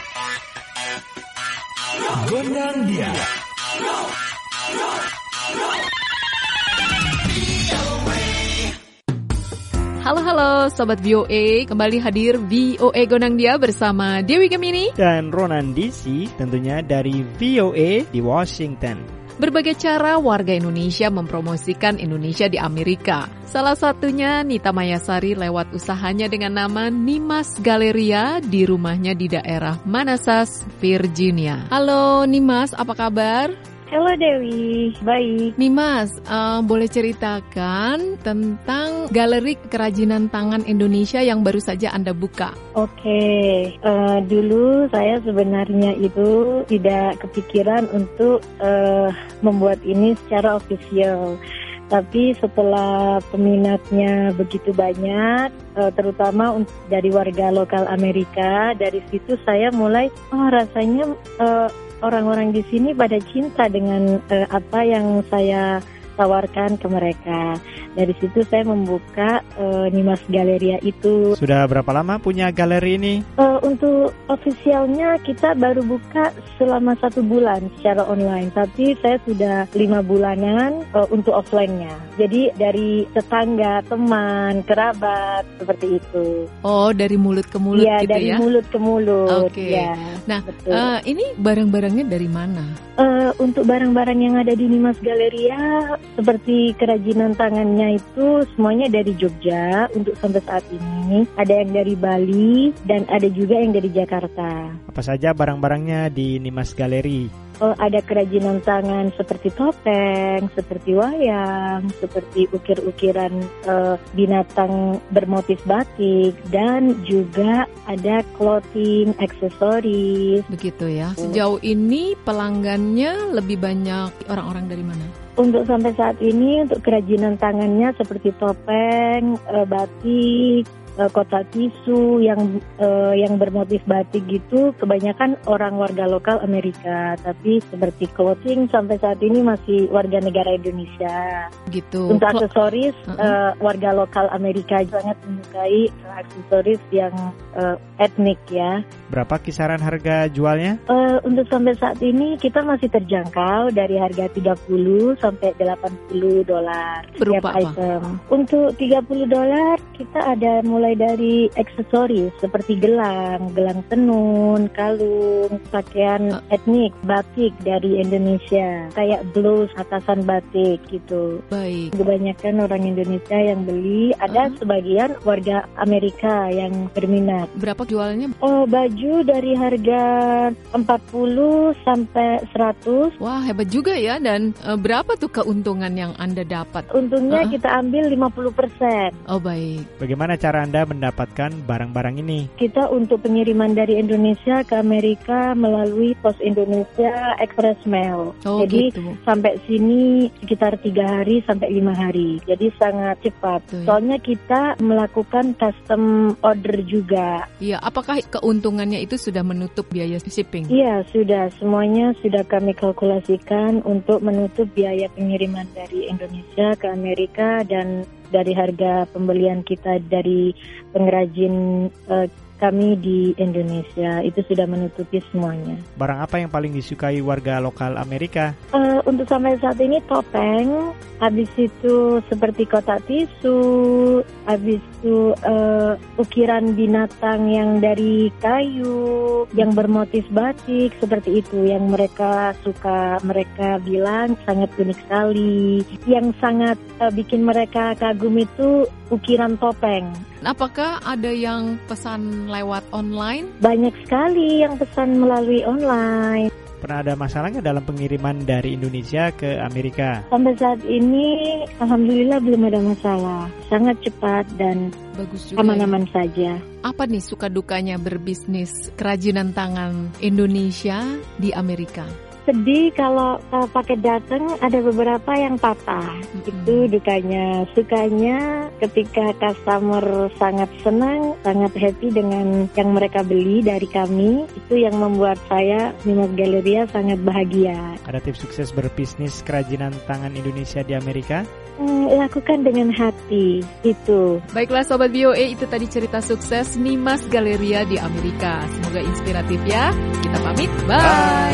Gondang dia. Halo Sobat VOA, kembali hadir VOA Gondang Dia bersama Dewi Gemini dan Ronan DC, tentunya dari VOA di Washington. Berbagai cara warga Indonesia mempromosikan Indonesia di Amerika. Salah satunya Nita Mayasari lewat usahanya dengan nama Nimas Galleria di rumahnya di daerah Manassas, Virginia. Halo Nimas, apa kabar? Halo Dewi, baik. Nimas, boleh ceritakan tentang galeri kerajinan tangan Indonesia yang baru saja Anda buka? Oke, dulu saya sebenarnya itu tidak kepikiran untuk membuat ini secara official. Tapi setelah peminatnya begitu banyak, terutama dari warga lokal Amerika, dari situ saya mulai, rasanya orang-orang di sini pada cinta dengan apa yang saya tawarkan ke mereka. Dari situ saya membuka Nimas Galleria itu. Sudah berapa lama punya galeri ini? Untuk ofisialnya kita baru buka selama 1 bulan secara online. Tapi saya sudah 5 bulanan untuk offline-nya. Jadi dari tetangga, teman, kerabat, seperti itu. Oh, dari mulut ke mulut gitu ya? Iya, dari mulut ke mulut. Oke. Ya, nah, ini barang-barangnya dari mana? Untuk barang-barang yang ada di Nimas Galleria, seperti kerajinan tangannya itu semuanya dari Jogja untuk sampai saat ini. Ada yang dari Bali dan ada juga yang dari Jakarta. Apa saja barang-barangnya di Nimas Gallery? Ada kerajinan tangan seperti topeng, seperti wayang, seperti ukir-ukiran binatang bermotif batik, dan juga ada clothing, aksesoris. Begitu ya. Sejauh ini pelanggannya lebih banyak orang-orang dari mana? Untuk sampai saat ini, untuk kerajinan tangannya seperti topeng, batik, kotak tisu yang bermotif batik gitu, kebanyakan orang warga lokal Amerika. Tapi seperti clothing sampai saat ini masih warga negara Indonesia. Gitu. Untuk aksesoris, warga lokal Amerika sangat menyukai aksesoris yang etnik ya. Berapa kisaran harga jualnya? Untuk sampai saat ini kita masih terjangkau dari harga $30 sampai $80 Berupa setiap item. Untuk $30 kita ada mulai dari aksesoris seperti gelang tenun, kalung, pakaian etnik, batik dari Indonesia, kayak blouse, atasan batik gitu. Baik. Kebanyakan orang Indonesia yang beli, ada sebagian warga Amerika yang berminat. Berapa jualnya? Baju dari harga 40 sampai 100. Wah, hebat juga ya. Dan berapa tuh keuntungan yang Anda dapat? Untungnya kita ambil 50%. Oh, baik. Bagaimana cara Anda mendapatkan barang-barang ini? Kita untuk pengiriman dari Indonesia ke Amerika melalui Pos Indonesia Express Mail. Oh, jadi gitu. Sampai sini sekitar 3 hari sampai 5 hari. Jadi sangat cepat. Tuh, ya. Soalnya kita melakukan custom order juga. Iya, apakah keuntungannya itu sudah menutup biaya shipping? Iya, sudah. Semuanya sudah kami kalkulasikan untuk menutup biaya pengiriman dari Indonesia ke Amerika, dan dari harga pembelian kita dari pengrajin kami di Indonesia itu sudah menutupi semuanya. Barang apa yang paling disukai warga lokal Amerika? Untuk sampai saat ini topeng, habis itu seperti kotak tisu, habis itu ukiran binatang yang dari kayu, yang bermotif batik, seperti itu yang mereka suka. Mereka bilang sangat unik sekali. Yang sangat bikin mereka kagum itu ukiran topeng. Apakah ada yang pesan lewat online? Banyak sekali yang pesan melalui online. Pernah ada masalahnya dalam pengiriman dari Indonesia ke Amerika? Sampai saat ini, alhamdulillah belum ada masalah. Sangat cepat dan bagus juga, aman-aman saja. Apa nih suka dukanya berbisnis kerajinan tangan Indonesia di Amerika? sedih kalau paket datang ada beberapa yang patah. Itu dukanya. Sukanya ketika customer sangat senang, sangat happy dengan yang mereka beli dari kami. Itu yang membuat saya Nimas Galleria sangat bahagia. Ada tips sukses berbisnis kerajinan tangan Indonesia di Amerika? Lakukan dengan hati, itu. Baiklah Sobat VOA, itu tadi cerita sukses Nimas Galleria di Amerika. Semoga inspiratif ya. Kita pamit, bye.